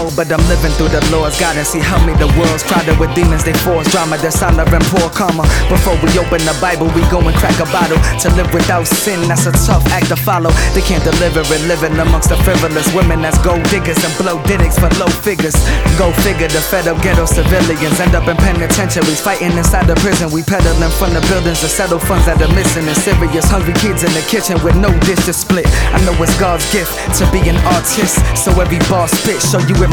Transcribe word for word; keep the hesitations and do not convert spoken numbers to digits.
But I'm living through the Lord's guidance. He helped me. The world's crowded with demons, they force drama, dishonor and poor karma. Before we open the Bible, we go and crack a bottle. To live without sin, that's a tough act to follow. They can't deliver it, living amongst the frivolous women that's gold diggers and blow diddicks for low figures. Go figure, the fed up ghetto civilians end up in penitentiaries, fighting inside the prison. We peddling from the buildings to settle funds that are missing. And serious hungry kids in the kitchen with no dish to split. I know it's God's gift to be an artist, so every bar spit show you if